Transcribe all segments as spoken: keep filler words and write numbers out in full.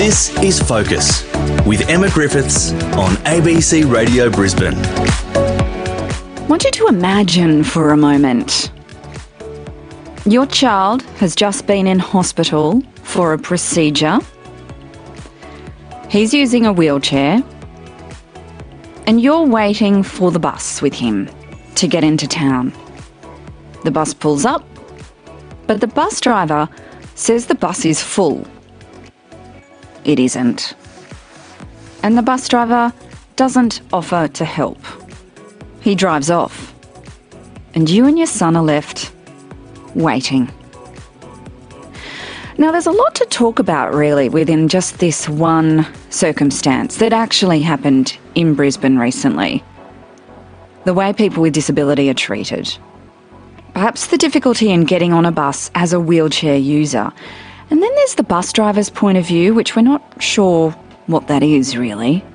This is Focus with Emma Griffiths on A B C Radio Brisbane. I want you to imagine for a moment. Your child has just been in hospital for a procedure. He's using a wheelchair and you're waiting for the bus with him to get into town. The bus pulls up, but the bus driver says the bus is full. It isn't. And the bus driver doesn't offer to help. He drives off. And you and your son are left waiting. Now, there's a lot to talk about, really, within just this one circumstance that actually happened in Brisbane recently. The way people with disability are treated. Perhaps the difficulty in getting on a bus as a wheelchair user. And then there's the bus driver's point of view, which we're not sure what that is, really.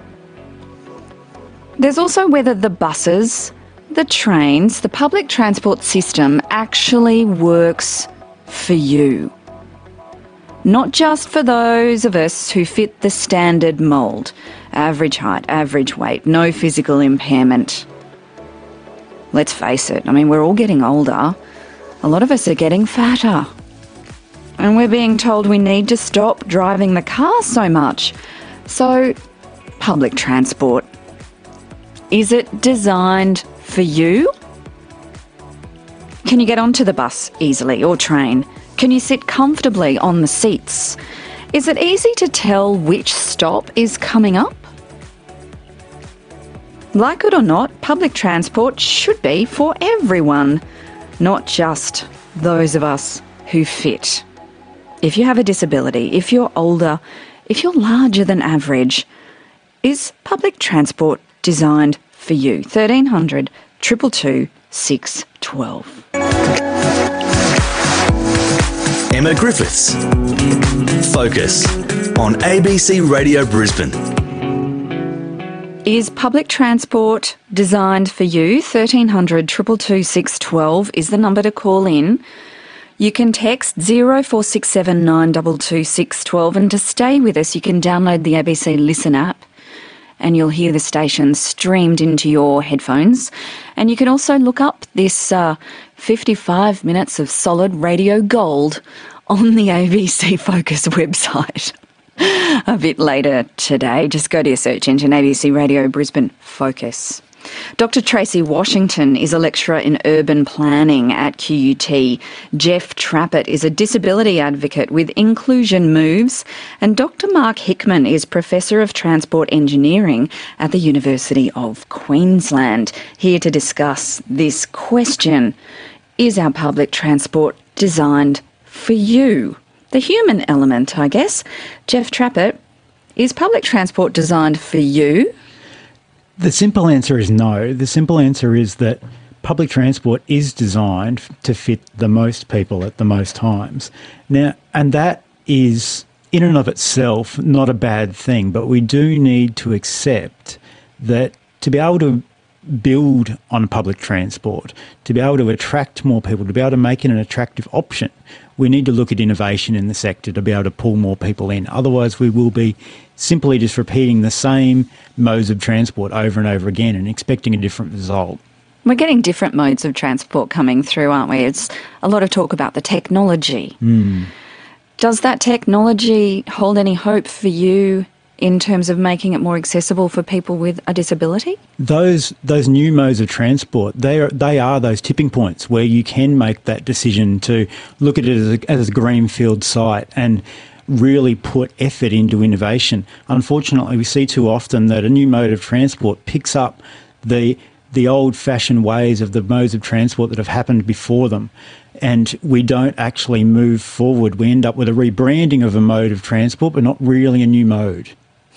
There's also whether the buses, the trains, the public transport system actually works for you. Not just for those of us who fit the standard mould. Average height, average weight, no physical impairment. Let's face it, I mean, we're all getting older. A lot of us are getting fatter. And we're being told we need to stop driving the car so much. So, public transport. Is it designed for you? Can you get onto the bus easily or train? Can you sit comfortably on the seats? Is it easy to tell which stop is coming up? Like it or not, public transport should be for everyone, not just those of us who fit. If you have a disability, if you're older, if you're larger than average, is public transport designed for you? thirteen hundred, two two two, six one two. Emma Griffiths. Focus on A B C Radio Brisbane. Is public transport designed for you? thirteen hundred, two two two, six one two is the number to call in. You can text zero four six seven nine two two six one two, and to stay with us you can download the A B C Listen app and you'll hear the station streamed into your headphones. And you can also look up this uh, fifty-five minutes of solid radio gold on the A B C Focus website. A bit later today, just go to your search engine, A B C Radio Brisbane Focus. Doctor Tracy Washington is a lecturer in urban planning at Q U T. Jeff Trappett is a disability advocate with Inclusion Moves. And Doctor Mark Hickman is Professor of Transport Engineering at the University of Queensland, here to discuss this question. Is our public transport designed for you? The human element, I guess. Jeff Trappett, is public transport designed for you? The simple answer is no. The simple answer is that public transport is designed to fit the most people at the most times. Now, and that is in and of itself not a bad thing, but we do need to accept that to be able to build on public transport, to be able to attract more people, to be able to make it an attractive option, we need to look at innovation in the sector to be able to pull more people in. Otherwise, we will be simply just repeating the same modes of transport over and over again and expecting a different result. We're getting different modes of transport coming through, aren't we? It's a lot of talk about the technology. Mm. Does that technology hold any hope for you in terms of making it more accessible for people with a disability? Those those new modes of transport, they are they are those tipping points where you can make that decision to look at it as a, as a greenfield site and really put effort into innovation. Unfortunately, we see too often that a new mode of transport picks up the the old-fashioned ways of the modes of transport that have happened before them, and we don't actually move forward. We end up with a rebranding of a mode of transport, but not really a new mode.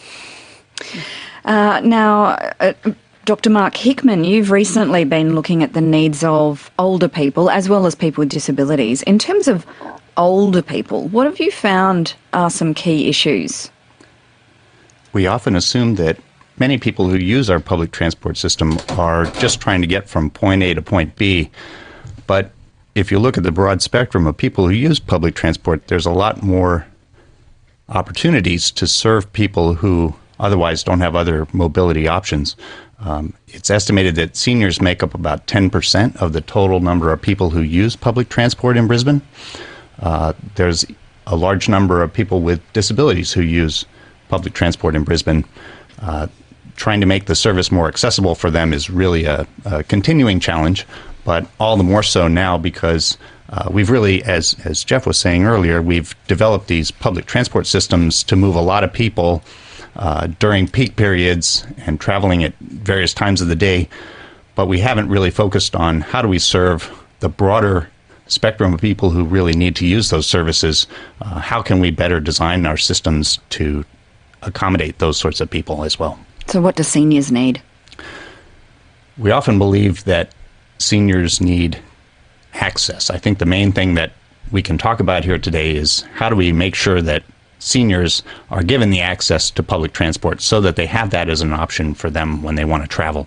Uh, now, uh, Doctor Mark Hickman, you've recently been looking at the needs of older people as well as people with disabilities. In terms of older people, what have you found are some key issues? We often assume that many people who use our public transport system are just trying to get from point A to point B. But if you look at the broad spectrum of people who use public transport, there's a lot more opportunities to serve people who otherwise don't have other mobility options. Um, it's estimated that seniors make up about ten percent of the total number of people who use public transport in Brisbane. Uh, there's a large number of people with disabilities who use public transport in Brisbane. Uh, trying to make the service more accessible for them is really a, a continuing challenge, but all the more so now because uh, we've really, as, as Jeff was saying earlier, we've developed these public transport systems to move a lot of people uh, during peak periods and traveling at various times of the day, but we haven't really focused on how do we serve the broader spectrum of people who really need to use those services. Uh, how can we better design our systems to accommodate those sorts of people as well? So what do seniors need? We often believe that seniors need access. I think the main thing that we can talk about here today is how do we make sure that seniors are given the access to public transport so that they have that as an option for them when they want to travel.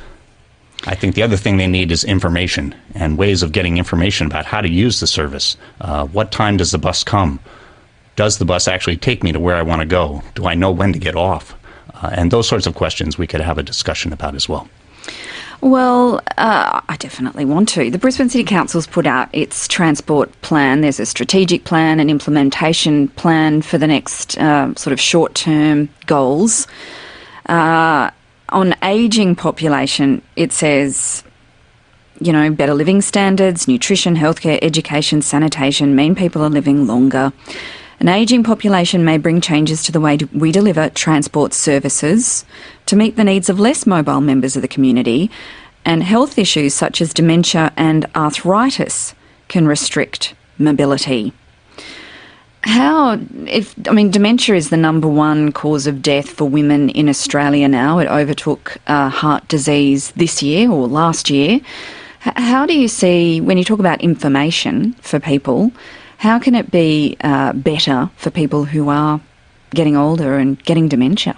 I think the other thing they need is information and ways of getting information about how to use the service. Uh, what time does the bus come? Does the bus actually take me to where I want to go? Do I know when to get off? Uh, and those sorts of questions we could have a discussion about as well. Well, uh, I definitely want to. The Brisbane City Council's put out its transport plan. There's a strategic plan, an implementation plan for the next uh, sort of short-term goals. Uh, on ageing population, it says, you know, better living standards, nutrition, healthcare, education, sanitation mean people are living longer. An ageing population may bring changes to the way we deliver transport services to meet the needs of less mobile members of the community, and health issues such as dementia and arthritis can restrict mobility. How, if, I mean, dementia is the number one cause of death for women in Australia now. It overtook uh, heart disease this year or last year. H- how do you see, when you talk about information for people, how can it be uh, better for people who are getting older and getting dementia?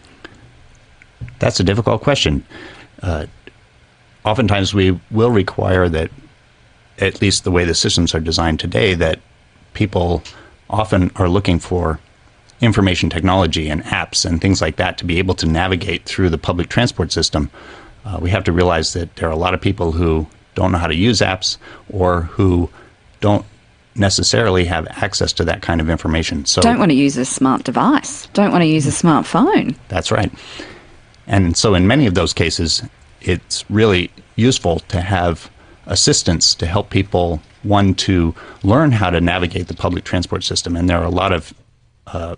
That's a difficult question. Uh, oftentimes we will require that, at least the way the systems are designed today, that people often are looking for information technology and apps and things like that to be able to navigate through the public transport system. Uh, we have to realize that there are a lot of people who don't know how to use apps or who don't necessarily have access to that kind of information. So don't want to use a smart device, don't want to use a smartphone. That's right. And so in many of those cases, it's really useful to have assistance to help people, one, to learn how to navigate the public transport system. And there are a lot of uh,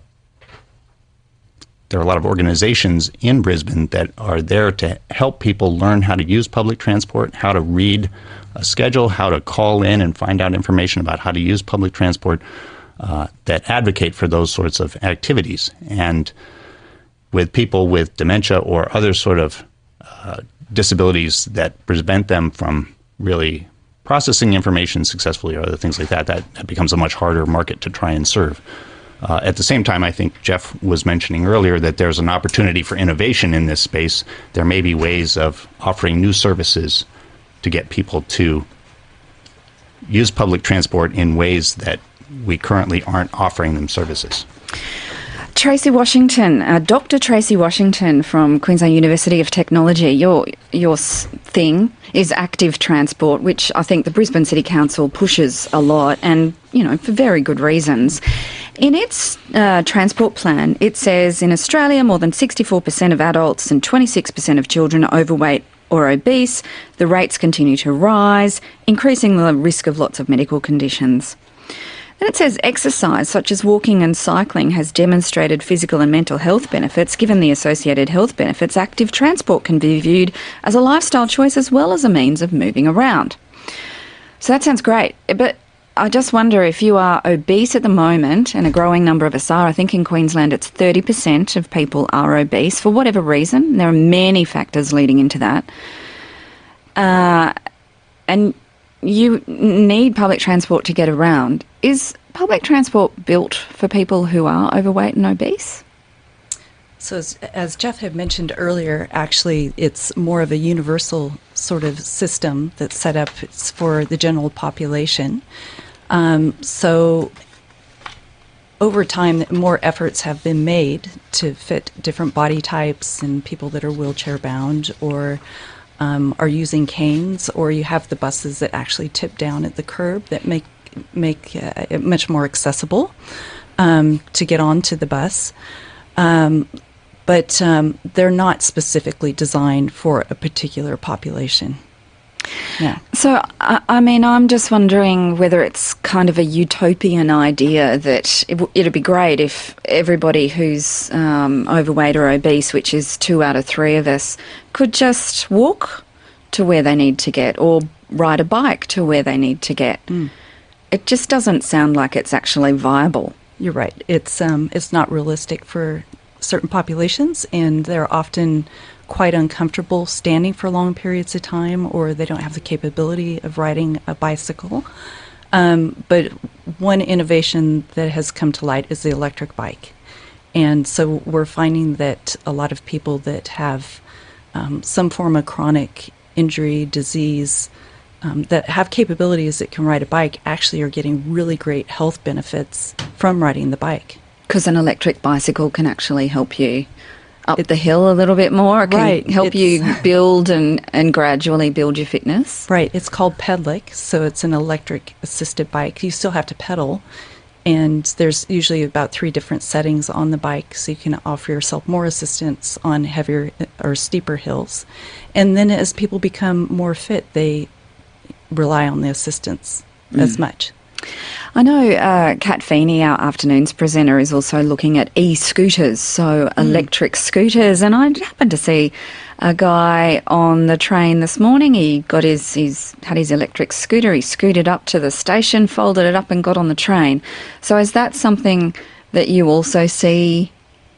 there are a lot of organizations in Brisbane that are there to help people learn how to use public transport, how to read a schedule, how to call in and find out information about how to use public transport, uh, that advocate for those sorts of activities. And with people with dementia or other sort of uh, disabilities that prevent them from really processing information successfully or other things like that, that, that becomes a much harder market to try and serve. Uh, at the same time, I think Jeff was mentioning earlier that there's an opportunity for innovation in this space. There may be ways of offering new services to get people to use public transport in ways that we currently aren't offering them services. Tracy Washington, uh, Doctor Tracy Washington from Queensland University of Technology, your your thing is active transport, which I think the Brisbane City Council pushes a lot, and, you know, for very good reasons. In its uh, transport plan, it says in Australia more than sixty-four percent of adults and twenty-six percent of children are overweight or obese. The rates continue to rise, increasing the risk of lots of medical conditions. And it says exercise, such as walking and cycling, has demonstrated physical and mental health benefits. Given the associated health benefits, active transport can be viewed as a lifestyle choice as well as a means of moving around. So that sounds great. But I just wonder, if you are obese at the moment, and a growing number of us are, I think in Queensland it's thirty percent of people are obese for whatever reason. There are many factors leading into that. Uh, and you need public transport to get around. Is public transport built for people who are overweight and obese? So as, as Jeff had mentioned earlier, actually it's more of a universal sort of system that's set up for the general population. Um, so over time, more efforts have been made to fit different body types and people that are wheelchair bound or um, are using canes, or you have the buses that actually tip down at the curb that make make uh, it much more accessible um, to get onto the bus. Um, but um, they're not specifically designed for a particular population. Yeah. So, I, I mean, I'm just wondering whether it's kind of a utopian idea that it w- it'd be great if everybody who's um, overweight or obese, which is two out of three of us, could just walk to where they need to get or ride a bike to where they need to get. Mm. It just doesn't sound like it's actually viable. You're right. It's um, it's not realistic for certain populations, and they're often quite uncomfortable standing for long periods of time, or they don't have the capability of riding a bicycle. Um, but one innovation that has come to light is the electric bike. And so we're finding that a lot of people that have um, some form of chronic injury, disease, um, that have capabilities that can ride a bike actually are getting really great health benefits from riding the bike. Because an electric bicycle can actually help you up it, the hill a little bit more. It can right, help you build and, and gradually build your fitness. Right. It's called Pedlic, so it's an electric assisted bike. You still have to pedal, and there's usually about three different settings on the bike, so you can offer yourself more assistance on heavier or steeper hills. And then as people become more fit, they rely on the assistance mm. as much. I know uh, Kat Feeney, our afternoons presenter, is also looking at e-scooters, so mm. electric scooters. And I happened to see a guy on the train this morning. He got his, his had his electric scooter. He scooted up to the station, folded it up, and got on the train. So is that something that you also see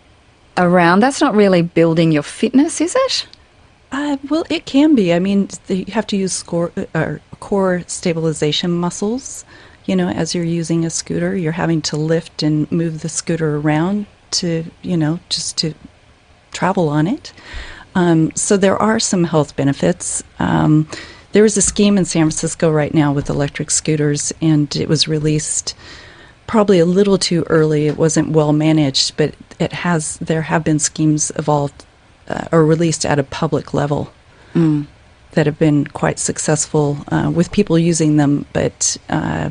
around? That's not really building your fitness, is it? Uh, well, it can be. I mean, you have to use score, uh, core stabilization muscles. You know, as you're using a scooter, you're having to lift and move the scooter around to, you know, just to travel on it. Um, so there are some health benefits. Um, there is a scheme in San Francisco right now with electric scooters, and it was released probably a little too early. It wasn't well managed, but it has. There have been schemes evolved uh, or released at a public level. Mm. that have been quite successful uh, with people using them, but uh,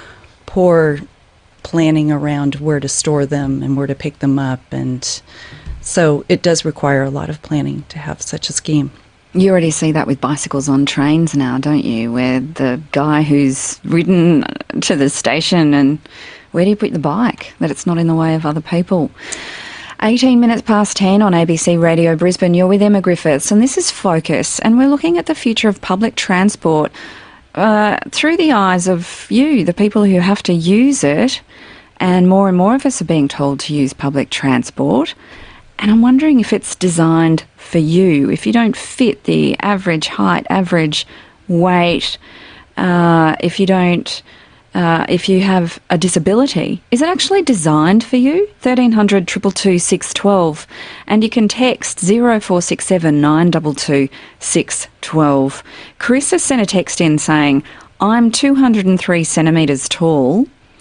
poor planning around where to store them and where to pick them up. And so it does require a lot of planning to have such a scheme. You already see that with bicycles on trains now, don't you? Where the guy who's ridden to the station, and where do you put the bike? That it's not in the way of other people. eighteen minutes past ten on A B C Radio Brisbane. You're with Emma Griffiths, and this is Focus, and we're looking at the future of public transport uh, through the eyes of you, the people who have to use it, and more and more of us are being told to use public transport. And I'm wondering if it's designed for you, if you don't fit the average height, average weight, uh, if you don't... Uh, if you have a disability, is it actually designed for you? thirteen hundred, two two two, six one two. And you can text zero four six seven, nine two two, six one two. Chris has sent a text in saying, I'm two hundred three centimetres tall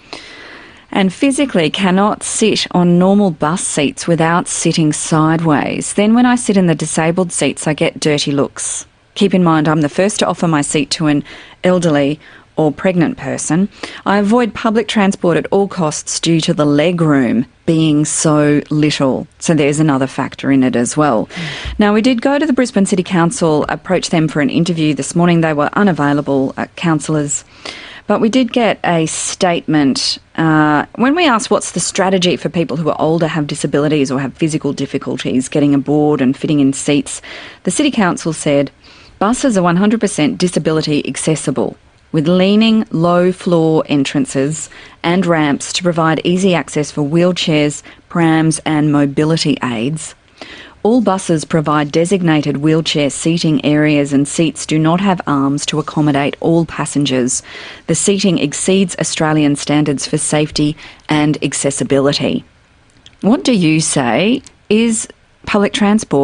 and physically cannot sit on normal bus seats without sitting sideways. Then when I sit in the disabled seats, I get dirty looks. Keep in mind, I'm the first to offer my seat to an elderly or pregnant person. I avoid public transport at all costs due to the leg room being so little. So there's another factor in it as well. Mm. Now, we did go to the Brisbane City Council, approach them for an interview this morning. They were unavailable, uh, councillors. But we did get a statement. Uh, when we asked what's the strategy for people who are older, have disabilities or have physical difficulties getting aboard and fitting in seats, the City Council said buses are one hundred percent disability accessible, with leaning, low-floor entrances and ramps to provide easy access for wheelchairs, prams and mobility aids. All buses provide designated wheelchair seating areas, and seats do not have arms to accommodate all passengers. The seating exceeds Australian standards for safety and accessibility. What do you say? Is public transport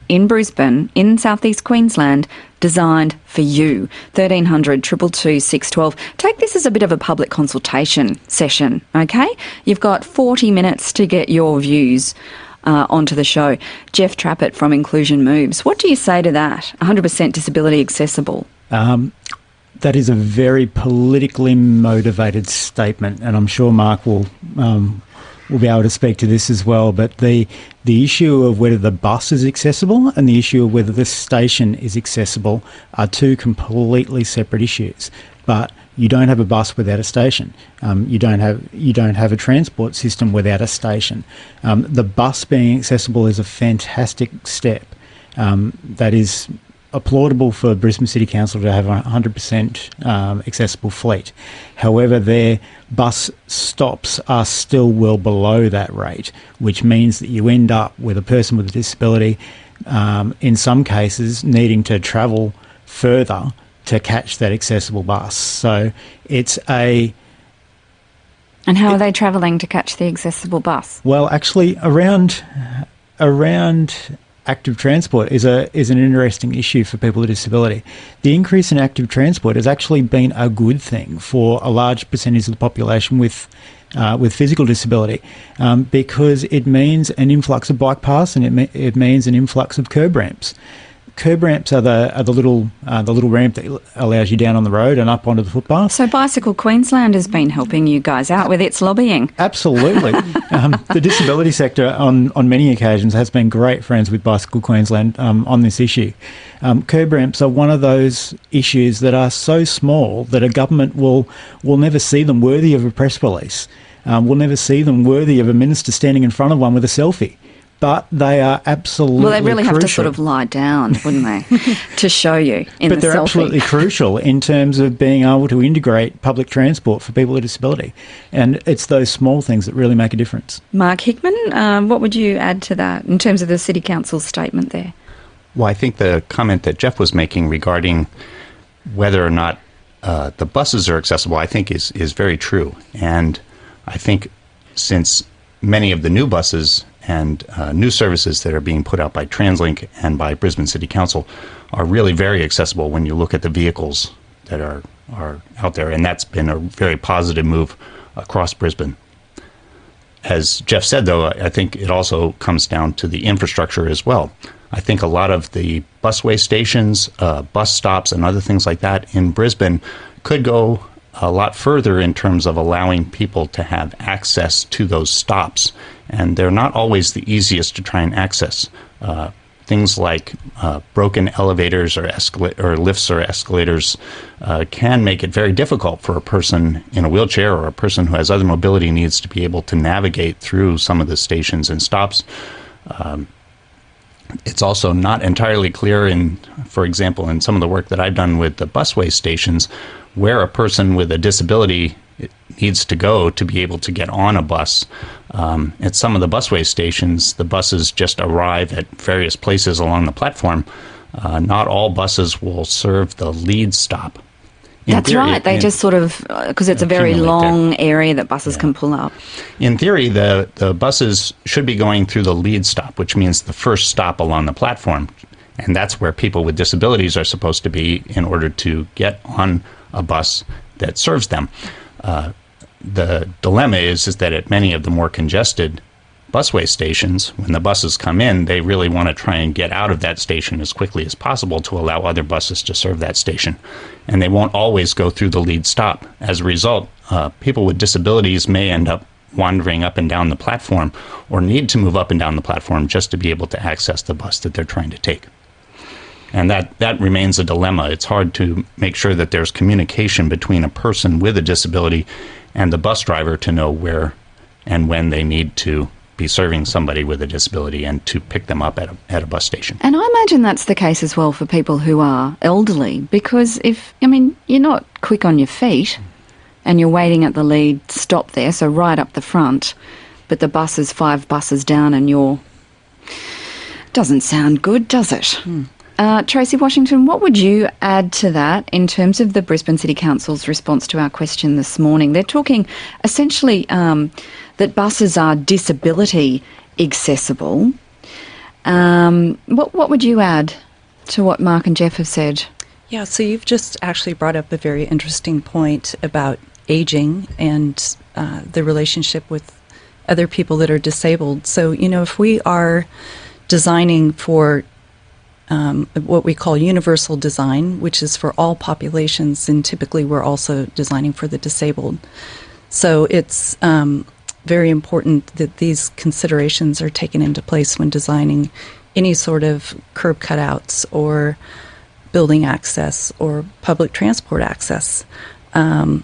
in Brisbane, in southeast Queensland, designed for you. thirteen hundred, two two two, six one two. Take this as a bit of a public consultation session, okay? You've got forty minutes to get your views uh, onto the show. Jeff Trappett from Inclusion Moves. What do you say to that? one hundred percent disability accessible. Um, that is a very politically motivated statement, and I'm sure Mark will um, will be able to speak to this as well. But the the issue of whether the bus is accessible and the issue of whether the station is accessible are two completely separate issues. But you don't have a bus without a station. Um, you don't have you don't have a transport system without a station. Um, the bus being accessible is a fantastic step. Um, that is applaudable for Brisbane City Council to have a one hundred percent um, accessible fleet. However, their bus stops are still well below that rate, which means that you end up with a person with a disability, um, in some cases, needing to travel further to catch that accessible bus. So it's a... And how are they travelling to catch the accessible bus? Well, actually, around around... active transport is a is an interesting issue for people with disability. The increase in active transport has actually been a good thing for a large percentage of the population with uh, with physical disability, um, because it means an influx of bike paths and it me- it means an influx of curb ramps. Curb ramps are the are the little uh, the little ramp that allows you down on the road and up onto the footpath. So Bicycle Queensland has been helping you guys out with its lobbying. Absolutely. um, the disability sector on, on many occasions has been great friends with Bicycle Queensland um, on this issue. Um, curb ramps are one of those issues that are so small that a government will, will never see them worthy of a press release. Um, we'll never see them worthy of a minister standing in front of one with a selfie. But they are absolutely Well, they really crucial. have to sort of lie down, wouldn't they, to show you in but the they're selfie. absolutely crucial in terms of being able to integrate public transport for people with disability. And it's those small things that really make a difference. Mark Hickman, um, what would you add to that in terms of the City Council's statement there? Well, I think the comment that Jeff was making regarding whether or not uh, the buses are accessible, I think is, is very true. And I think since many of the new buses and uh, new services that are being put out by TransLink and by Brisbane City Council are really very accessible when you look at the vehicles that are, are out there. And that's been a very positive move across Brisbane. As Jeff said, though, I think it also comes down to the infrastructure as well. I think a lot of the busway stations, uh, bus stops, and other things like that in Brisbane could go a lot further in terms of allowing people to have access to those stops. And they're not always the easiest to try and access. Uh, things like uh, broken elevators or, escala- or lifts or escalators uh, can make it very difficult for a person in a wheelchair or a person who has other mobility needs to be able to navigate through some of the stations and stops. Um, It's also not entirely clear in, for example, in some of the work that I've done with the busway stations, where a person with a disability needs to go to be able to get on a bus. Um, at some of the busway stations, the buses just arrive at various places along the platform. Uh, not all buses will serve the lead stop. In That's theory, right. They in- just sort of, because it's a very accumulate there. long area that buses Yeah. can pull up. In theory, the, the buses should be going through the lead stop, which means the first stop along the platform. And that's where people with disabilities are supposed to be in order to get on a bus that serves them. Uh, the dilemma is, is that at many of the more congested busway stations, when the buses come in, they really want to try and get out of that station as quickly as possible to allow other buses to serve that station. And they won't always go through the lead stop. As a result, uh, people with disabilities may end up wandering up and down the platform or need to move up and down the platform just to be able to access the bus that they're trying to take. And that, that remains a dilemma. It's hard to make sure that there's communication between a person with a disability and the bus driver to know where and when they need to be serving somebody with a disability and to pick them up at a, at a bus station. And I imagine that's the case as well for people who are elderly, because if, I mean, you're not quick on your feet and you're waiting at the lead stop there, so right up the front, but the bus is five buses down and you're... Doesn't sound good, does it? Hmm. Uh, Tracy Washington, what would you add to that in terms of the Brisbane City Council's response to our question this morning? They're talking essentially um, that buses are disability accessible, Um, what, what would you add to what Mark and Jeff have said? Yeah, so you've just actually brought up a very interesting point about aging and uh, the relationship with other people that are disabled. So, you know, if we are designing for um, what we call universal design, which is for all populations, and typically we're also designing for the disabled. So it's um, very important that these considerations are taken into place when designing any sort of curb cutouts or building access or public transport access. Um,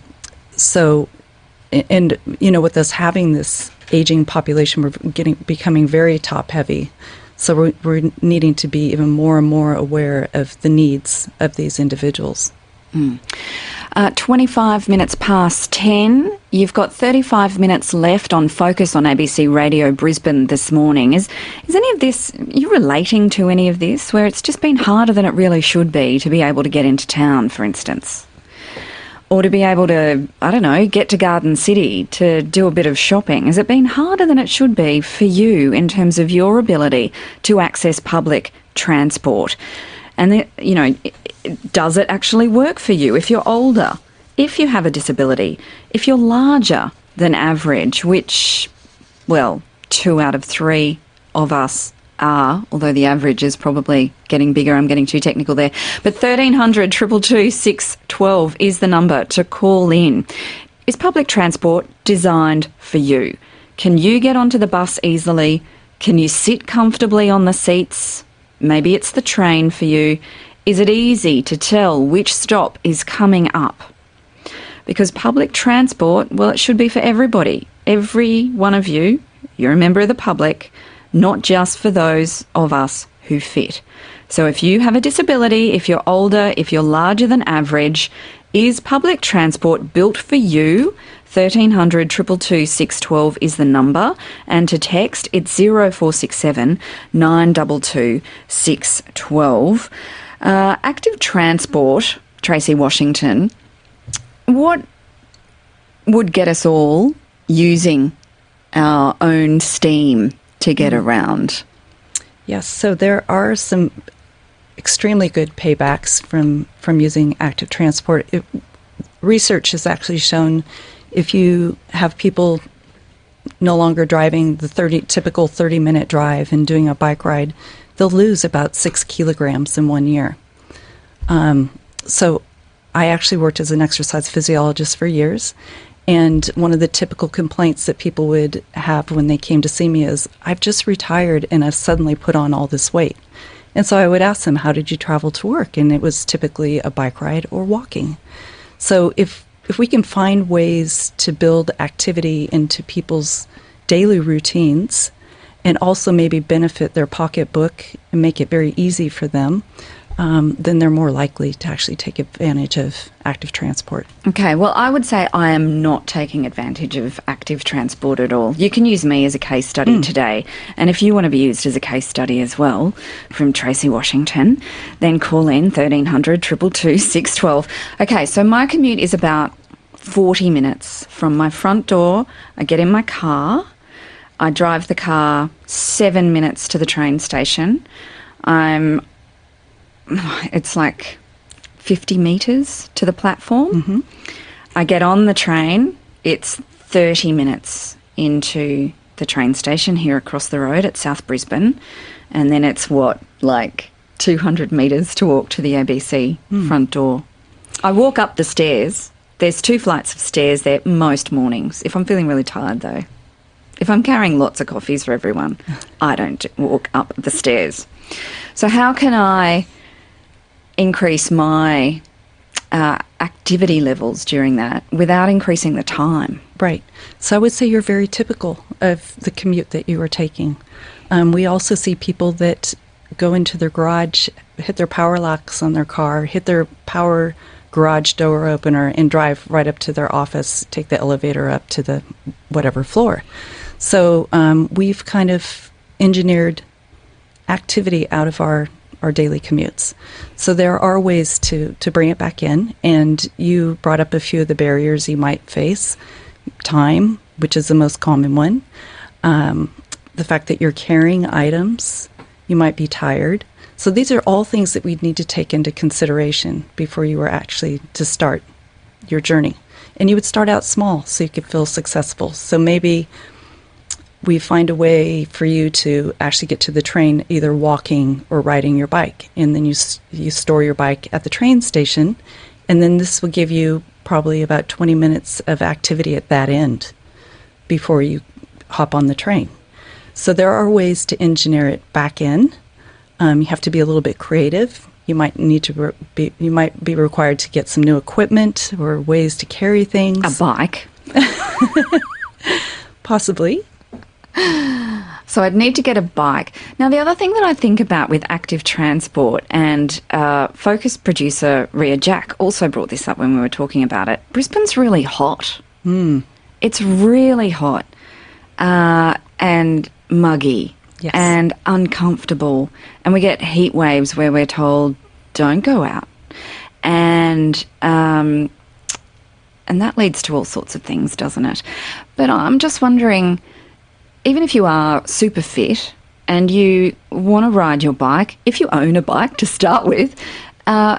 so, and, you know, with us having this aging population, we're getting becoming very top heavy. So we're, we're needing to be even more and more aware of the needs of these individuals. Mm. Uh, twenty-five minutes past ten. You've got thirty-five minutes left on Focus on A B C Radio Brisbane this morning. Is is any of this, are you relating to any of this, where it's just been harder than it really should be to be able to get into town, for instance? Or to be able to, I don't know, get to Garden City to do a bit of shopping? Has it been harder than it should be for you in terms of your ability to access public transport? And, the, you know, does it actually work for you if you're older, if you have a disability, if you're larger than average, which, well, two out of three of us are, although the average is probably getting bigger. I'm getting too technical there. But thirteen hundred, two two two, six one two is the number to call in. Is public transport designed for you? Can you get onto the bus easily? Can you sit comfortably on the seats? Maybe it's the train for you. Is it easy to tell which stop is coming up? Because public transport, well, it should be for everybody. Every one of you, you're a member of the public, not just for those of us who fit. So if you have a disability, if you're older, if you're larger than average, is public transport built for you? thirteen hundred, two two two, six one two is the number, and to text it's zero four six seven, nine two two, six one two. Uh, active transport, Tracy Washington, what would get us all using our own steam to get around? Yes, so there are some extremely good paybacks from, from using active transport. It, research has actually shown if you have people no longer driving the thirty typical thirty-minute drive and doing a bike ride, they'll lose about six kilograms in one year. Um, so I actually worked as an exercise physiologist for years, and one of the typical complaints that people would have when they came to see me is, I've just retired and I've suddenly put on all this weight. And so I would ask them, how did you travel to work? And it was typically a bike ride or walking. So if if we can find ways to build activity into people's daily routines and also maybe benefit their pocketbook and make it very easy for them, um, then they're more likely to actually take advantage of active transport. Okay, well, I would say I am not taking advantage of active transport at all. You can use me as a case study mm. today, and if you want to be used as a case study as well from Tracy Washington, then call in thirteen hundred, two two two, six one two. Okay, so my commute is about forty minutes from my front door. I get in my car, I drive the car seven minutes to the train station. I'm, it's like fifty metres to the platform. Mm-hmm. I get on the train. It's thirty minutes into the train station here across the road at South Brisbane. And then it's what, like two hundred metres to walk to the A B C mm. front door. I walk up the stairs. There's two flights of stairs there most mornings. If I'm feeling really tired, though. If I'm carrying lots of coffees for everyone, I don't walk up the stairs. So how can I increase my uh, activity levels during that without increasing the time? Right. So I would say you're very typical of the commute that you are taking. Um, we also see people that go into their garage, hit their power locks on their car, hit their power garage door opener, and drive right up to their office, take the elevator up to the whatever floor. So um, we've kind of engineered activity out of our, our daily commutes. So there are ways to, to bring it back in, and you brought up a few of the barriers you might face. Time, which is the most common one. Um, the fact that you're carrying items You might be tired. So these are all things that we'd need to take into consideration before you were actually to start your journey. And you would start out small so you could feel successful. So maybe we find a way for you to actually get to the train either walking or riding your bike. And then you you store your bike at the train station, and then this will give you probably about twenty minutes of activity at that end before you hop on the train. So there are ways to engineer it back in. Um, you have to be a little bit creative. You might need to re- be you might be required to get some new equipment or ways to carry things. A bike. Possibly. So I'd need to get a bike. Now, the other thing that I think about with active transport, and uh, Focus producer Ria Jack also brought this up when we were talking about it, Brisbane's really hot. Mm. It's really hot uh, and muggy. Yes. And uncomfortable. And we get heat waves where we're told, don't go out. And um, and that leads to all sorts of things, doesn't it? But I'm just wondering, even if you are super fit and you want to ride your bike, if you own a bike to start with, uh,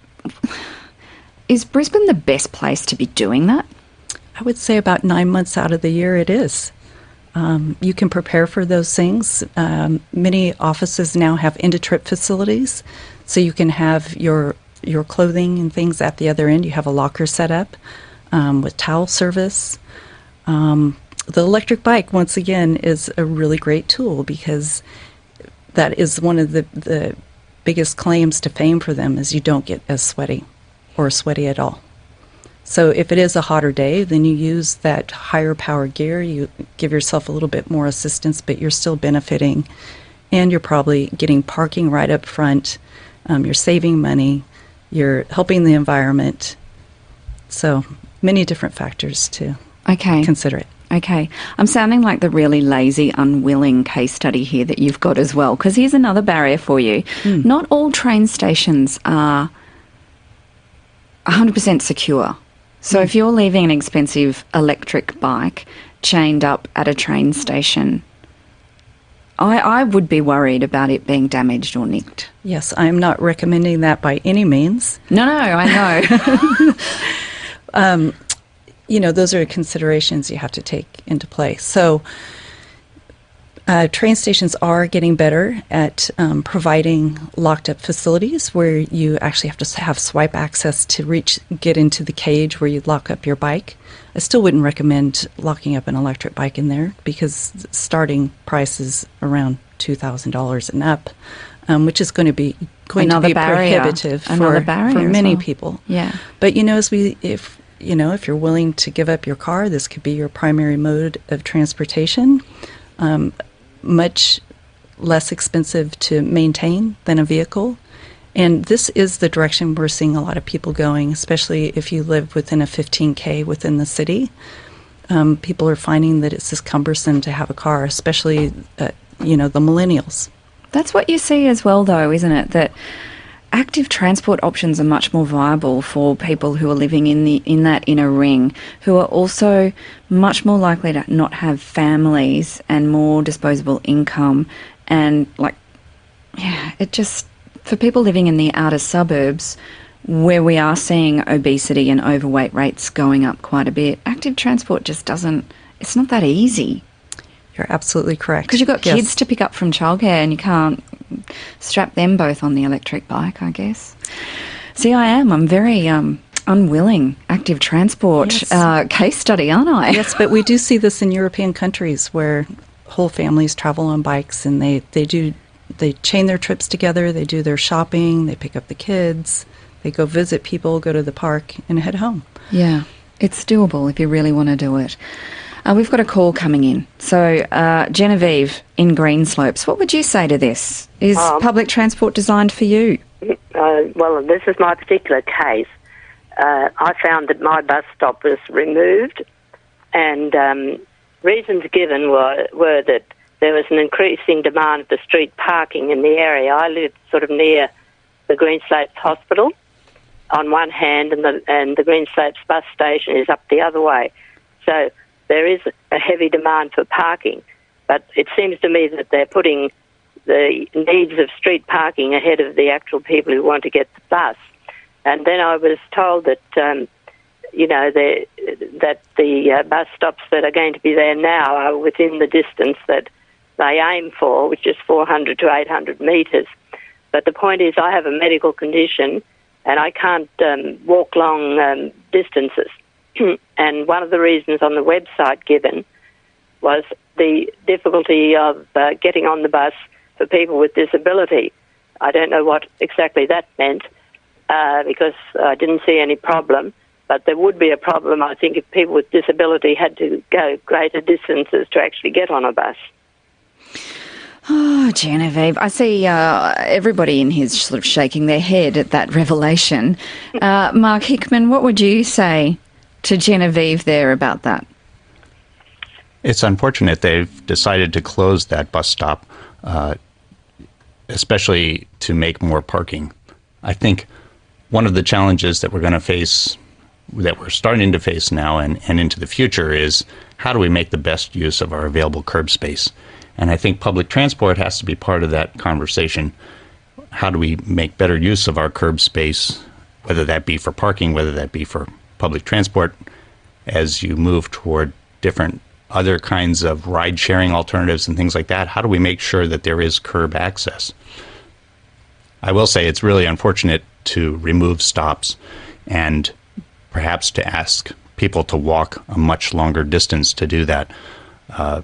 is Brisbane the best place to be doing that? I would say about nine months out of the year it is. Um, you can prepare for those things. Um, many offices now have end-of-trip facilities, so you can have your your clothing and things at the other end. You have a locker set up um, with towel service. Um, the electric bike, once again, is a really great tool because that is one of the, the biggest claims to fame for them is you don't get as sweaty or sweaty at all. So if it is a hotter day, then you use that higher power gear. You give yourself a little bit more assistance, but you're still benefiting. And you're probably getting parking right up front. Um, you're saving money. You're helping the environment. So many different factors to okay. consider it. Okay. I'm sounding like the really lazy, unwilling case study here that you've got as well, because here's another barrier for you. Mm. Not all train stations are one hundred percent secure. So if you're leaving an expensive electric bike chained up at a train station, I, I would be worried about it being damaged or nicked. Yes, I am not recommending that by any means. No, no, I know. um, you know, those are considerations you have to take into play. So uh, train stations are getting better at um, providing locked-up facilities where you actually have to have swipe access to reach, get into the cage where you lock up your bike. I still wouldn't recommend locking up an electric bike in there because starting price is around two thousand dollars and up, um, which is going to be going Another to be barrier. prohibitive Another for, barrier for as many well. people. Yeah. But you know, as we if you know if you're willing to give up your car, this could be your primary mode of transportation. Um, much less expensive to maintain than a vehicle. And this is the direction we're seeing a lot of people going, especially if you live within a fifteen K within the city. Um, people are finding that it's just cumbersome to have a car, especially, uh, you know, the millennials. That's what you see as well, though, isn't it? That active transport options are much more viable for people who are living in the in that inner ring, who are also much more likely to not have families and more disposable income. And, like, yeah, it just, for people living in the outer suburbs, where we are seeing obesity and overweight rates going up quite a bit, active transport just doesn't, it's not that easy. You're absolutely correct. Because you've got Yes. kids to pick up from childcare and you can't strap them both on the electric bike, I guess. See, I am. I'm very um, unwilling active transport Yes. uh, case study, aren't I? Yes, but we do see this in European countries where whole families travel on bikes and they, they do they chain their trips together, they do their shopping, they pick up the kids, they go visit people, go to the park, and head home. Yeah, it's doable if you really want to do it. Uh, we've got a call coming in. So, uh, Genevieve in Greenslopes, what would you say to this? Is Um, public transport designed for you? Uh, well, this is my particular case. Uh, I found that my bus stop was removed, and um, reasons given were, were that there was an increasing demand for street parking in the area. I live sort of near the Greenslopes Hospital on one hand, and the, and the Greenslopes bus station is up the other way. So there is a heavy demand for parking, but it seems to me that they're putting the needs of street parking ahead of the actual people who want to get the bus. And then I was told that, um, you know, the, that the uh, bus stops that are going to be there now are within the distance that they aim for, which is four hundred to eight hundred metres. But the point is I have a medical condition and I can't um, walk long um, distances. And one of the reasons on the website given was the difficulty of uh, getting on the bus for people with disability. I don't know what exactly that meant uh, because I didn't see any problem, but there would be a problem, I think, if people with disability had to go greater distances to actually get on a bus. Oh, Genevieve, I see uh, everybody in here sort of shaking their head at that revelation. Uh, Mark Hickman, what would you say to Genevieve there about that? It's unfortunate they've decided to close that bus stop, uh, especially to make more parking. I think one of the challenges that we're going to face, that we're starting to face now and, and into the future, is how do we make the best use of our available curb space? And I think public transport has to be part of that conversation. How do we make better use of our curb space, whether that be for parking, whether that be for public transport, as you move toward different other kinds of ride-sharing alternatives and things like that? How do we make sure that there is curb access? I will say it's really unfortunate to remove stops and perhaps to ask people to walk a much longer distance to do that. Uh,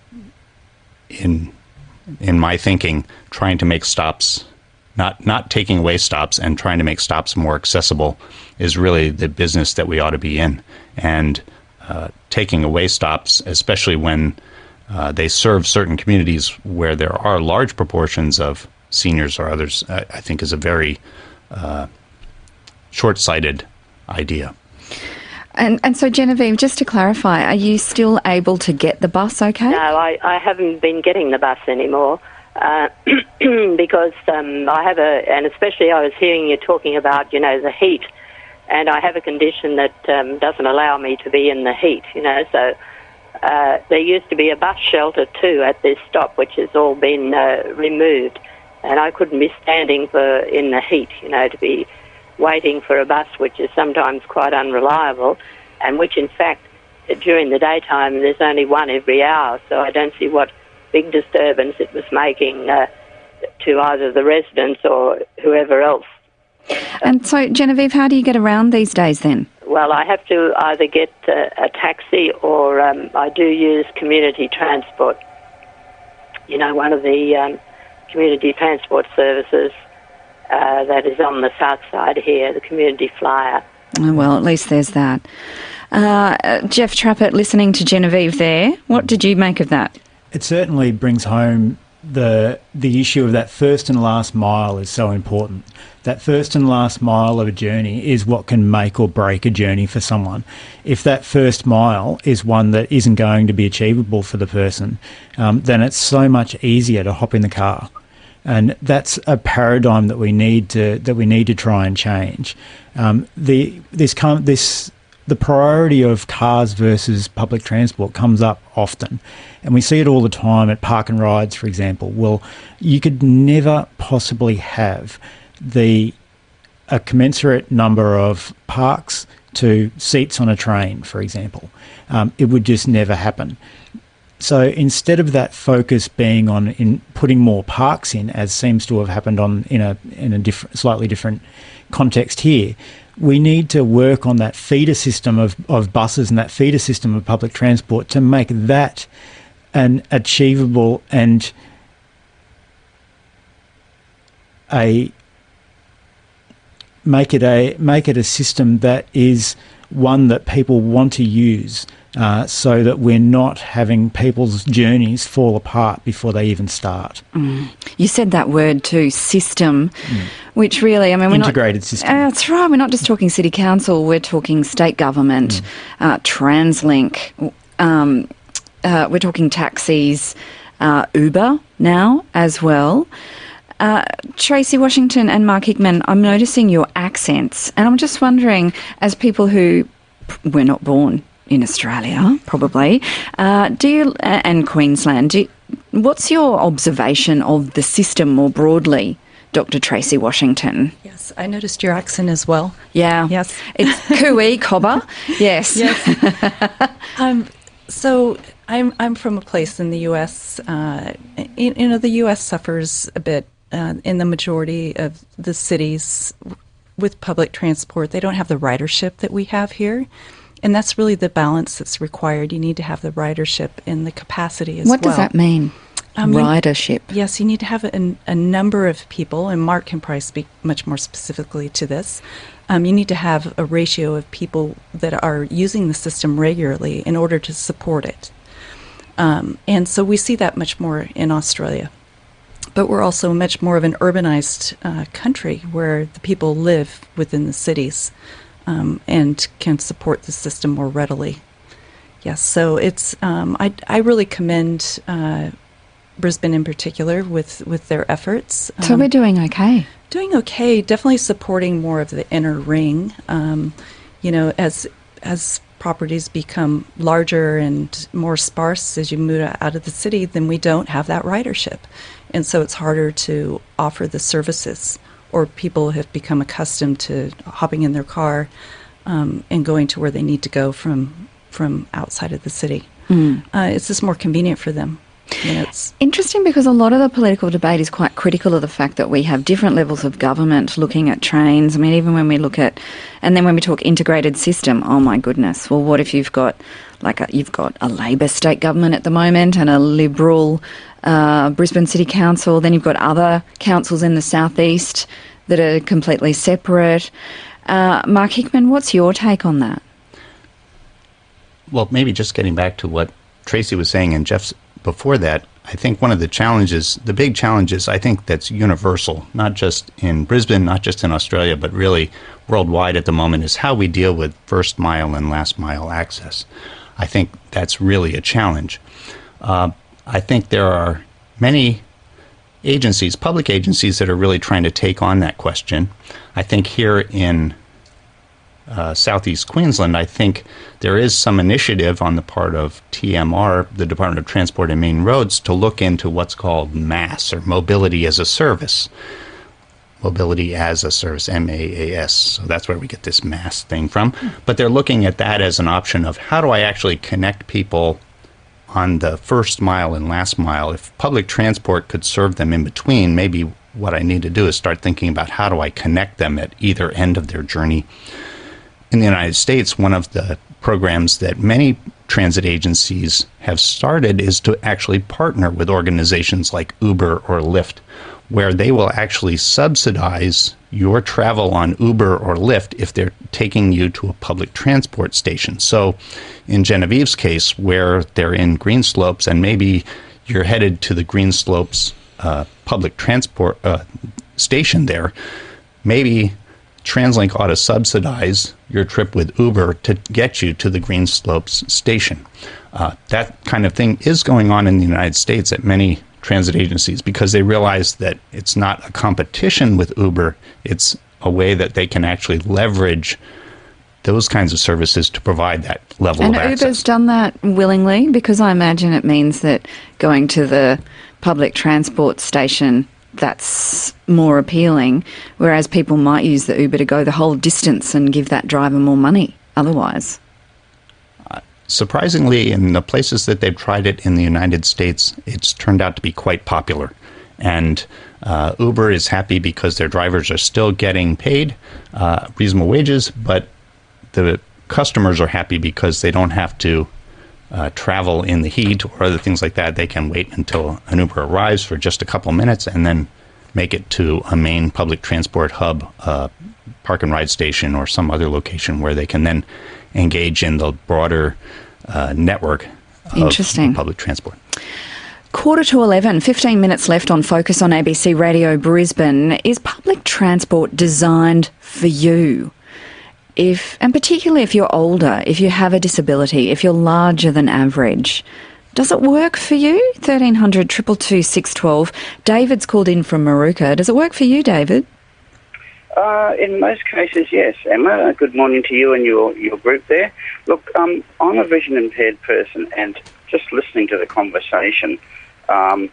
in in my thinking, trying to make stops, not not taking away stops and trying to make stops more accessible is really the business that we ought to be in. And uh, taking away stops, especially when uh, they serve certain communities where there are large proportions of seniors or others, I, I think is a very uh, short-sighted idea. And and so, Genevieve, just to clarify, are you still able to get the bus okay? No, I, I haven't been getting the bus anymore uh, because um, I have a, and especially I was hearing you talking about, you know, the heat, and I have a condition that um, doesn't allow me to be in the heat, you know, so uh, there used to be a bus shelter too at this stop, which has all been uh, removed, and I couldn't be standing for in the heat, you know, to be waiting for a bus, which is sometimes quite unreliable, and which in fact during the daytime there's only one every hour, so I don't see what big disturbance it was making uh, to either the residents or whoever else. And so, Genevieve, how do you get around these days then? Well, I have to either get uh, a taxi or um, I do use community transport. You know, one of the um, community transport services Uh, that is on the south side here, the community flyer. Oh, well, at least there's that. Uh, Jeff Trappett, listening to Genevieve there, what did you make of that? It certainly brings home the the issue of that first and last mile is so important. That first and last mile of a journey is what can make or break a journey for someone. If that first mile is one that isn't going to be achievable for the person, um, then it's so much easier to hop in the car. And that's a paradigm that we need to that we need to try and change. Um, the this com- this the priority of cars versus public transport comes up often, and we see it all the time at park and rides, for example. Well, you could never possibly have the a commensurate number of parks to seats on a train, for example. Um, it would just never happen. So instead of that focus being on in putting more parks in, as seems to have happened on in a in a different, slightly different context here, we need to work on that feeder system of, of buses and that feeder system of public transport to make that an achievable and a make it a make it a system that is one that people want to use. Uh, so that we're not having people's journeys fall apart before they even start. Mm. You said that word too, system, mm. which really, I mean, we're integrated not, system. Uh, that's right. We're not just talking city council. We're talking state government, mm. uh, TransLink. Um, uh, we're talking taxis, uh, Uber now as well. Uh, Tracy Washington and Mark Hickman, I'm noticing your accents, and I'm just wondering, as people who were not born in Australia, probably, uh, do you, and Queensland, do, What's your observation of the system more broadly, Doctor Tracy Washington? Yes, I noticed your accent as well. Yeah. Yes. It's cooey, cobber. Yes. Yes. um, so I'm I'm from a place in the U S. Uh, you, you know, the U S suffers a bit uh, in the majority of the cities with public transport. They don't have the ridership that we have here. And that's really the balance that's required. You need to have the ridership and the capacity as well. What does that mean? Um, ridership. Yes, you need to have a, a number of people, and Mark can probably speak much more specifically to this. Um, you need to have a ratio of people that are using the system regularly in order to support it. Um, and so we see that much more in Australia. But we're also much more of an urbanized uh, country where the people live within the cities um, and can support the system more readily. Yes, so it's um, I, I really commend uh, Brisbane in particular with, with their efforts. So um, we're doing okay. Doing okay. Definitely supporting more of the inner ring. Um, you know, as as properties become larger and more sparse as you move out of the city, then we don't have that ridership, and so it's harder to offer the services. Or people have become accustomed to hopping in their car um, and going to where they need to go from from outside of the city. Mm. Uh, it's just more convenient for them. You know, it's interesting because a lot of the political debate is quite critical of the fact that we have different levels of government looking at trains. I mean, even when we look at, and then when we talk integrated system, oh my goodness. Well, what if you've got like a, you've got a Labor state government at the moment and a Liberal uh, Brisbane City Council. Then you've got other councils in the southeast that are completely separate. Uh, Mark Hickman, what's your take on that? Well, maybe just getting back to what Tracy was saying and Jeff's before that, I think one of the challenges, the big challenges, I think that's universal, not just in Brisbane, not just in Australia, but really worldwide at the moment, is how we deal with first mile and last mile access. I think that's really a challenge. Uh, I think there are many agencies, public agencies, that are really trying to take on that question. I think here in Uh, Southeast Queensland, I think there is some initiative on the part of T M R, the Department of Transport and Main Roads, to look into what's called MaaS, or Mobility as a Service. Mobility as a Service, M A A S. So that's where we get this MaaS thing from. But they're looking at that as an option of how do I actually connect people on the first mile and last mile. If public transport could serve them in between, maybe what I need to do is start thinking about how do I connect them at either end of their journey. In the United States, one of the programs that many transit agencies have started is to actually partner with organizations like Uber or Lyft, where they will actually subsidize your travel on Uber or Lyft if they're taking you to a public transport station. So in Genevieve's case, where they're in Greenslopes and maybe you're headed to the Greenslopes uh, public transport uh, station there, maybe TransLink ought to subsidize your trip with Uber to get you to the Greenslopes station. Uh, that kind of thing is going on in the United States at many transit agencies because they realize that it's not a competition with Uber. It's a way that they can actually leverage those kinds of services to provide that level and of access. And Uber's done that willingly because I imagine it means that going to the public transport station, that's more appealing, whereas people might use the Uber to go the whole distance and give that driver more money otherwise. Uh, surprisingly, in the places that they've tried it in the United States, it's turned out to be quite popular. And uh, Uber is happy because their drivers are still getting paid uh, reasonable wages, but the customers are happy because they don't have to Uh, travel in the heat or other things like that. They can wait until an Uber arrives for just a couple minutes and then make it to a main public transport hub, uh, park and ride station, or some other location where they can then engage in the broader uh, network of Interesting. public transport. Quarter to eleven, fifteen minutes left on Focus on A B C Radio Brisbane. Is public transport designed for you? If, and particularly if you're older, if you have a disability, if you're larger than average, does it work for you? thirteen hundred, two two two, six one two. David's called in from Maruka. Does it work for you, David? Uh, in most cases, yes, Emma. Good morning to you and your, your group there. Look, um, I'm a vision-impaired person, and just listening to the conversation, Um,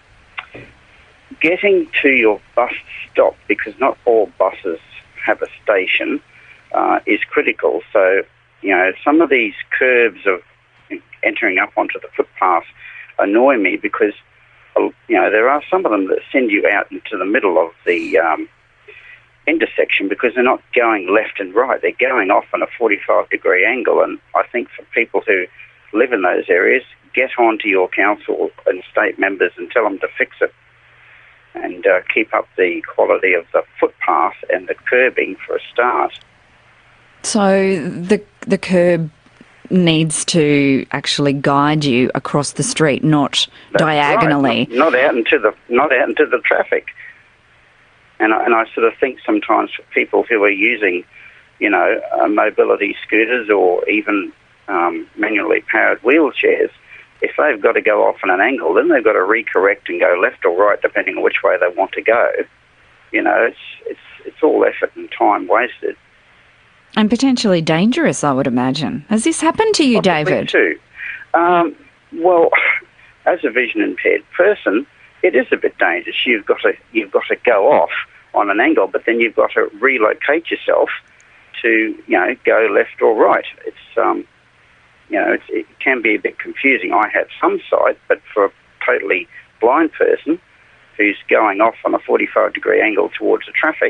getting to your bus stop, because not all buses have a station, uh, is critical. So, you know, some of these curbs of entering up onto the footpath annoy me because, you know, there are some of them that send you out into the middle of the um, intersection because they're not going left and right. They're going off on a forty-five degree angle. And I think for people who live in those areas, get on to your council and state members and tell them to fix it and uh, keep up the quality of the footpath and the curbing for a start. So the the curb needs to actually guide you across the street, not That's diagonally. Right. Not, not out into the not out into the traffic. And I, and I sort of think sometimes for people who are using, you know, uh, mobility scooters or even um, manually powered wheelchairs, if they've got to go off on an angle, then they've got to recorrect and go left or right depending on which way they want to go. You know, it's it's it's all effort and time wasted. And potentially dangerous, I would imagine. Has this happened to you, Possibly David? Too. Um, well, as a vision impaired person, it is a bit dangerous. You've got to you've got to go off on an angle, but then you've got to relocate yourself to, you know, go left or right. It's um, you know, it's, it can be a bit confusing. I have some sight, but for a totally blind person who's going off on a forty-five degree angle towards the traffic,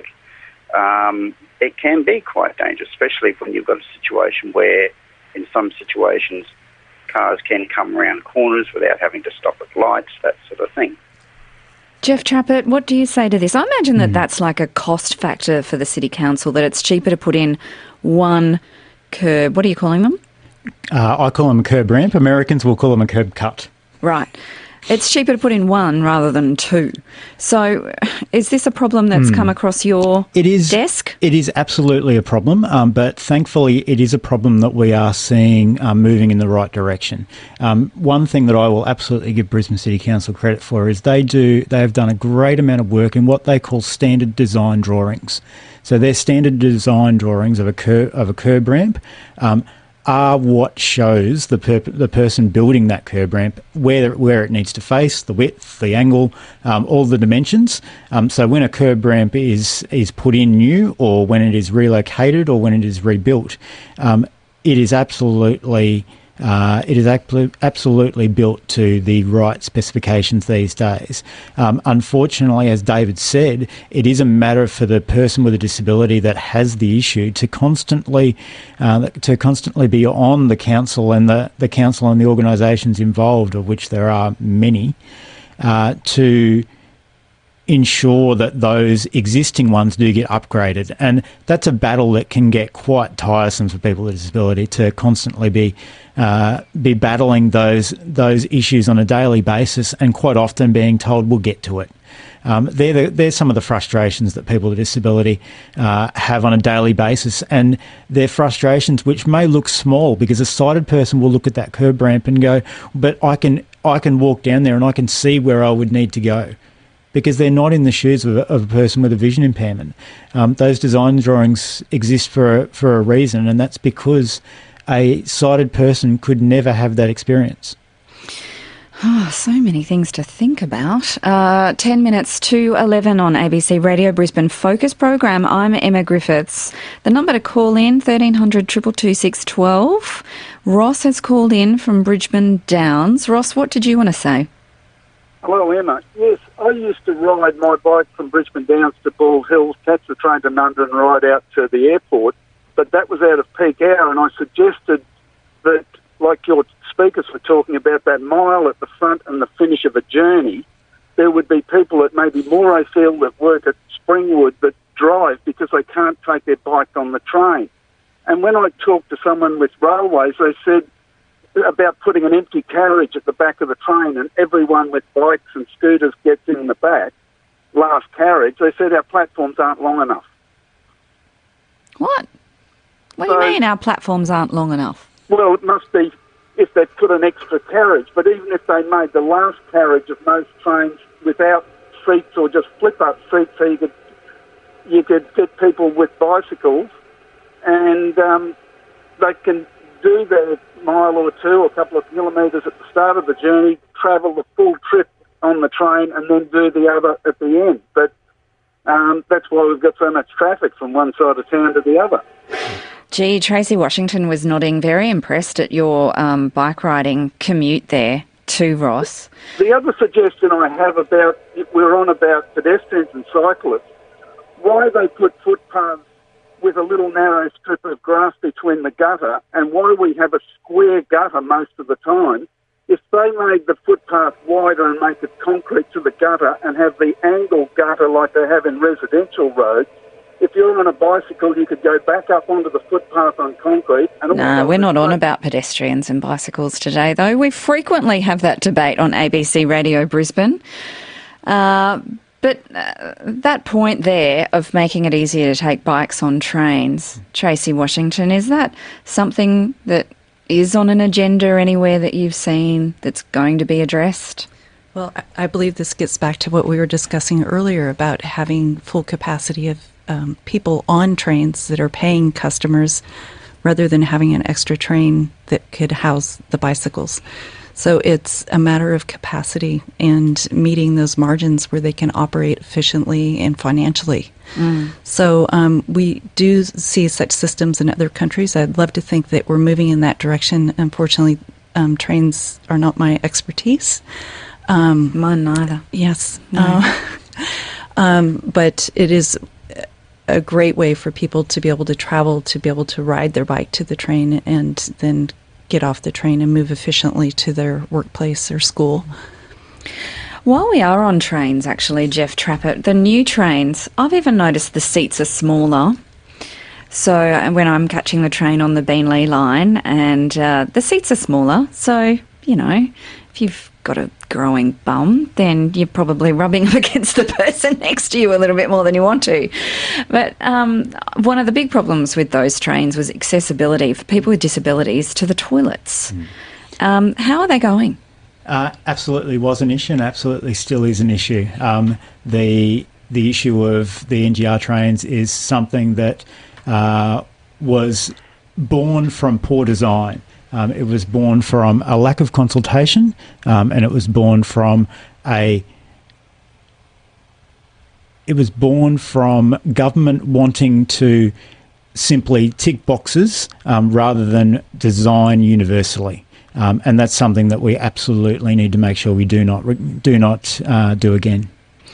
um, it can be quite dangerous, especially when you've got a situation where, in some situations, cars can come around corners without having to stop at lights, that sort of thing. Jeff Trappett, what do you say to this? I imagine that mm. that's like a cost factor for the City Council, that it's cheaper to put in one curb. What are you calling them? Uh, I call them a curb ramp. Americans will call them a curb cut. Right. It's cheaper to put in one rather than two. So is this a problem that's mm. come across your it is, desk? It is absolutely a problem, um, but thankfully it is a problem that we are seeing um, moving in the right direction. Um, one thing that I will absolutely give Brisbane City Council credit for is they do they have done a great amount of work in what they call standard design drawings. So their standard design drawings of a curb, of a curb ramp um, are what shows the per- the person building that curb ramp where where it needs to face, the width, the angle, um, all the dimensions. Um, so when a curb ramp is is put in new, or when it is relocated, or when it is rebuilt, um, it is absolutely uh, it is ac- absolutely built to the right specifications these days. Um, unfortunately, as David said, it is a matter for the person with a disability that has the issue to constantly uh, to constantly be on the council and the, the council and the organisations involved, of which there are many, uh, to ensure that those existing ones do get upgraded. And that's a battle that can get quite tiresome for people with a disability, to constantly be uh, be battling those those issues on a daily basis, and quite often being told we'll get to it. Um, they're, the, they're some of the frustrations that people with disability uh, have on a daily basis, and they're frustrations which may look small, because a sighted person will look at that curb ramp and go, but I can I can walk down there and I can see where I would need to go, because they're not in the shoes of a, of a person with a vision impairment. Um, those design drawings exist for a, for a reason, and that's because a sighted person could never have that experience. Oh, so many things to think about. Uh, ten minutes to eleven on A B C Radio Brisbane Focus program. I'm Emma Griffiths. The number to call in, thirteen hundred, two two two, six one two. Ross has called in from Bridgeman Downs. Ross, what did you want to say? Hello, Emma. Yes, I used to ride my bike from Brisbane Downs to Bald Hills, catch the train to Nunda and ride out to the airport, but that was out of peak hour, and I suggested that, like your speakers were talking about, that mile at the front and the finish of a journey, there would be people at maybe Morayfield that work at Springwood that drive because they can't take their bike on the train. And when I talked to someone with railways, they said about putting an empty carriage at the back of the train and everyone with bikes and scooters gets in the back, last carriage, they said our platforms aren't long enough. What? What do so, you mean our platforms aren't long enough? Well, it must be if they put an extra carriage, but even if they made the last carriage of most trains without seats or just flip-up seats, so you could, you could get people with bicycles and um, they can do their mile or two, a couple of kilometres at the start of the journey, travel the full trip on the train and then do the other at the end. But um, that's why we've got so much traffic from one side of town to the other. Gee, Tracy Washington was nodding, very impressed at your um, bike riding commute there to Ross. The other suggestion I have about, we're on about pedestrians and cyclists, why they put footpaths with a little narrow strip of grass between the gutter and why we have a square gutter most of the time. If they made the footpath wider and make it concrete to the gutter and have the angled gutter like they have in residential roads, if you're on a bicycle, you could go back up onto the footpath on concrete. And no, we're not on about pedestrians and bicycles today, though. We frequently have that debate on A B C Radio Brisbane. Uh, but uh, that point there of making it easier to take bikes on trains, Tracy Washington, is that something that is on an agenda anywhere that you've seen that's going to be addressed? Well, I, I believe this gets back to what we were discussing earlier about having full capacity of um, people on trains that are paying customers rather than having an extra train that could house the bicycles. So it's a matter of capacity and meeting those margins where they can operate efficiently and financially. Mm. So um, we do see such systems in other countries. I'd love to think that we're moving in that direction. Unfortunately, um, trains are not my expertise. Um, Mine neither. Yes. No. Uh, um, but it is a great way for people to be able to travel, to be able to ride their bike to the train and then get off the train and move efficiently to their workplace or school. While we are on trains, actually, Jeff Trappett, the new trains, I've even noticed the seats are smaller. So when I'm catching the train on the Beenleigh line and uh, the seats are smaller, so, you know, if you've got a growing bum, then you're probably rubbing up against the person next to you a little bit more than you want to. But um, one of the big problems with those trains was accessibility for people with disabilities to the toilets. Mm. Um, how are they going? Uh, absolutely was an issue and absolutely still is an issue. Um, the the issue of the N G R trains is something that uh, was born from poor design. Um, it was born from a lack of consultation, um, and it was born from a. It was born from government wanting to simply tick boxes um, rather than design universally, um, and that's something that we absolutely need to make sure we do not do not uh, do again.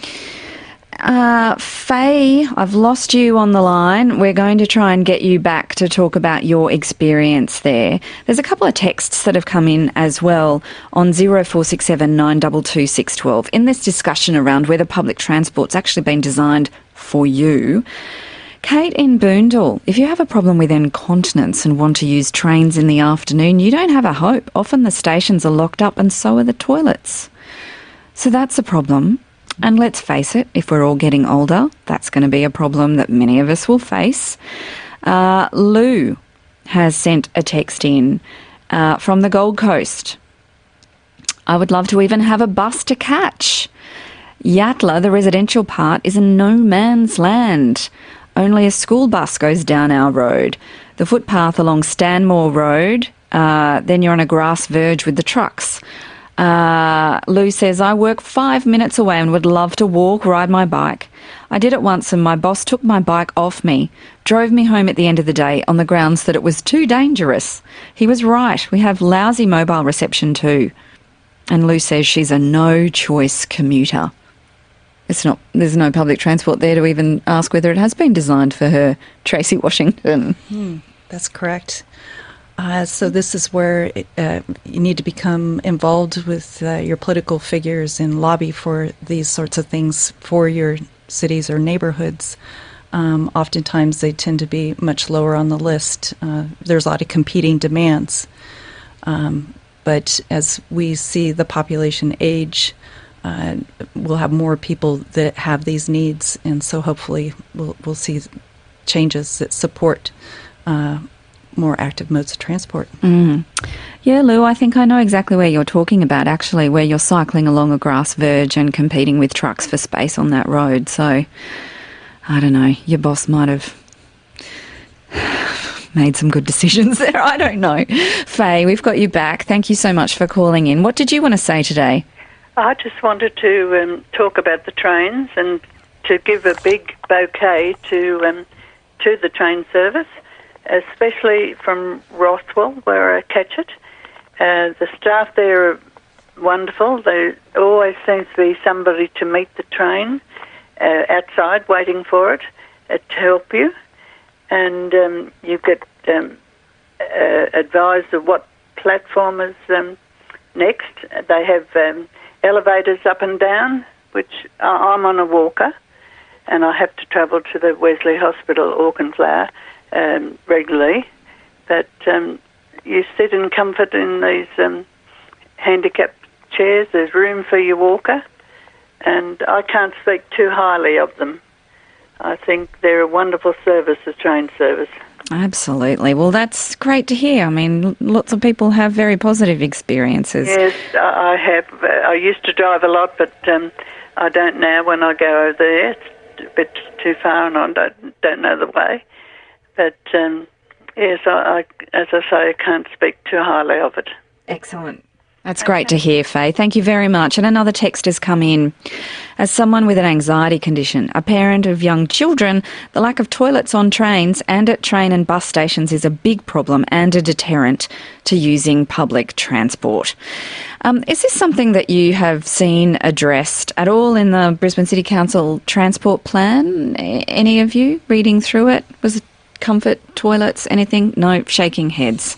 Uh, Faye, I've lost you on the line. We're going to try and get you back to talk about your experience there. There's a couple of texts that have come in as well on zero four six seven nine two two six one two in this discussion around whether public transport's actually been designed for you. Kate in Boondall, if you have a problem with incontinence and want to use trains in the afternoon, you don't have a hope. Often the stations are locked up and so are the toilets. So that's a problem. And let's face it, if we're all getting older, that's going to be a problem that many of us will face. Uh, Lou has sent a text in uh, from the Gold Coast. I would love to even have a bus to catch. Yatala, the residential part, is a no man's land. Only a school bus goes down our road. The footpath along Stanmore Road, uh, then you're on a grass verge with the trucks. Uh, Lou says, I work five minutes away and would love to walk, ride my bike. I did it once and my boss took my bike off me, drove me home at the end of the day on the grounds that it was too dangerous. He was right. We have lousy mobile reception too. And Lou says she's a no-choice commuter. It's not. There's no public transport there to even ask whether it has been designed for her. Tracy Washington. Hmm, that's correct. Uh, so this is where uh, you need to become involved with uh, your political figures and lobby for these sorts of things for your cities or neighborhoods. Um, oftentimes they tend to be much lower on the list. Uh, there's a lot of competing demands. Um, but as we see the population age, uh, we'll have more people that have these needs. And so hopefully we'll, we'll see changes that support uh more active modes of transport. Mm. Yeah, Lou, I think I know exactly where you're talking about, actually, where you're cycling along a grass verge and competing with trucks for space on that road. So, I don't know, your boss might have made some good decisions there. I don't know. Faye, we've got you back. Thank you so much for calling in. What did you want to say today? I just wanted to um, talk about the trains and to give a big bouquet to um, to the train service, especially from Rothwell, where I catch it. Uh, the staff there are wonderful. There always seems to be somebody to meet the train uh, outside waiting for it uh, to help you. And um, you get um, uh, advised of what platform is um, next. They have um, elevators up and down, which I'm on a walker, and I have to travel to the Wesley Hospital, Auchenflower, um, regularly. But um, you sit in comfort in these um, handicapped chairs. There's room for your walker, and I can't speak too highly of them. I think they're a wonderful service, the train service. Absolutely. Well, that's great to hear. I mean, lots of people have very positive experiences. Yes, I have. I used to drive a lot, but um, I don't now when I go over there. It's a bit too far and I don't, don't know the way. But, um, yes, I, I, as I say, I can't speak too highly of it. Excellent. That's great to hear, Faye. Thank you very much. And another text has come in. As someone with an anxiety condition, a parent of young children, the lack of toilets on trains and at train and bus stations is a big problem and a deterrent to using public transport. Um, is this something that you have seen addressed at all in the Brisbane City Council Transport Plan? Any of you reading through it? Was it comfort, toilets, anything? No, shaking heads.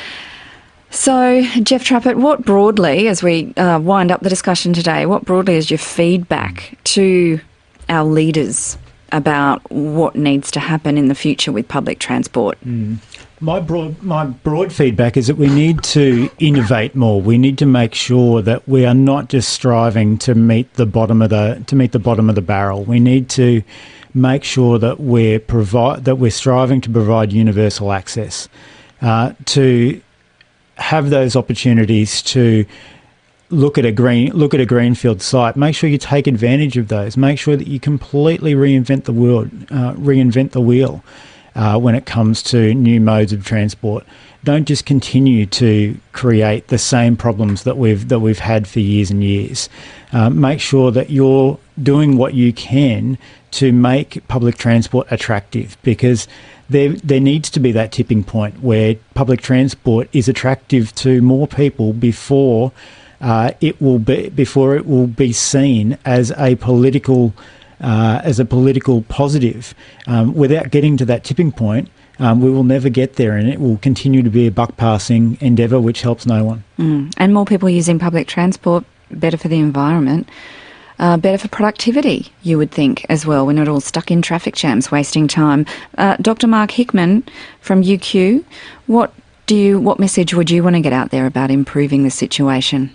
So, Jeff Trappett, what broadly, as we uh, wind up the discussion today, what broadly is your feedback to our leaders about what needs to happen in the future with public transport? Mm. My broad, my broad feedback is that we need to innovate more. We need to make sure that we are not just striving to meet the bottom of the to meet the bottom of the barrel. We need to make sure that we're provide that we're striving to provide universal access uh, to. Have those opportunities to look at a green look at a greenfield site. Make sure you take advantage of those. Make sure that you completely reinvent the wheel, uh, reinvent the wheel uh, when it comes to new modes of transport. Don't just continue to create the same problems that we've that we've had for years and years. Uh, make sure that you're doing what you can to make public transport attractive, because There, there needs to be that tipping point where public transport is attractive to more people before uh, it will be before it will be seen as a political uh, as a political positive. Um, without getting to that tipping point, um, we will never get there, and it will continue to be a buck passing endeavour which helps no one. Mm. And more people using public transport, better for the environment. Uh, better for productivity, you would think, as well. We're not all stuck in traffic jams, wasting time. Uh, Doctor Mark Hickman from U Q, what do you, what message would you want to get out there about improving the situation?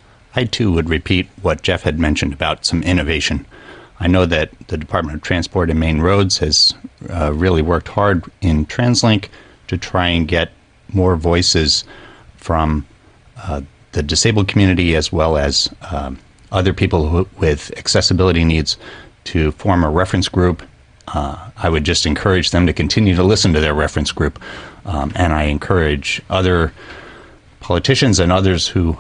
I too would repeat what Jeff had mentioned about some innovation. I know that the Department of Transport and Main Roads has uh, really worked hard in TransLink to try and get more voices from uh, the disabled community as well as um, other people who, with accessibility needs to form a reference group. Uh, I would just encourage them to continue to listen to their reference group. Um, and I encourage other politicians and others who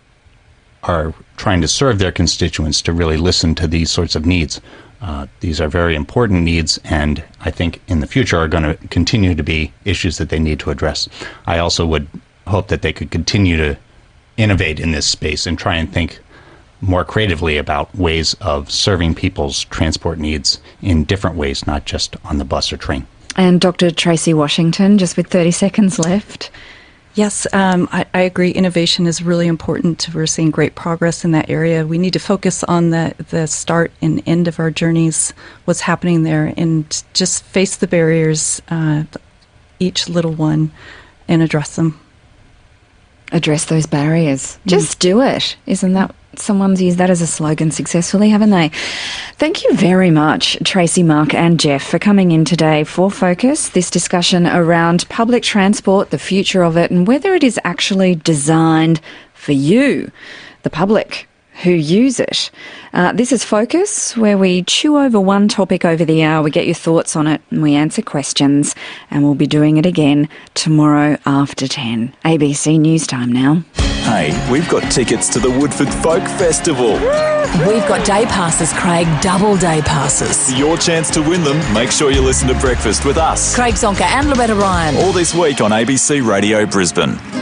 are trying to serve their constituents to really listen to these sorts of needs. Uh, these are very important needs, and I think in the future are going to continue to be issues that they need to address. I also would hope that they could continue to innovate in this space and try and think more creatively about ways of serving people's transport needs in different ways, not just on the bus or train. And Doctor Tracy Washington, just with thirty seconds left. Yes, um, I, I agree. Innovation is really important. We're seeing great progress in that area. We need to focus on the, the start and end of our journeys, what's happening there, and just face the barriers, uh, each little one, and address them. Address those barriers. Mm. Just do it. Isn't that... Someone's used that as a slogan successfully, haven't they? Thank you very much, Tracy, Mark and Jeff, for coming in today for Focus, this discussion around public transport, the future of it, and whether it is actually designed for you, the public who use it. Uh, this is Focus, where we chew over one topic over the hour, we get your thoughts on it, and we answer questions, and we'll be doing it again tomorrow after ten. A B C News Time now. Hey, we've got tickets to the Woodford Folk Festival. We've got day passes, Craig, double day passes. Your chance to win them. Make sure you listen to Breakfast with us. Craig Zonka and Loretta Ryan. All this week on A B C Radio Brisbane.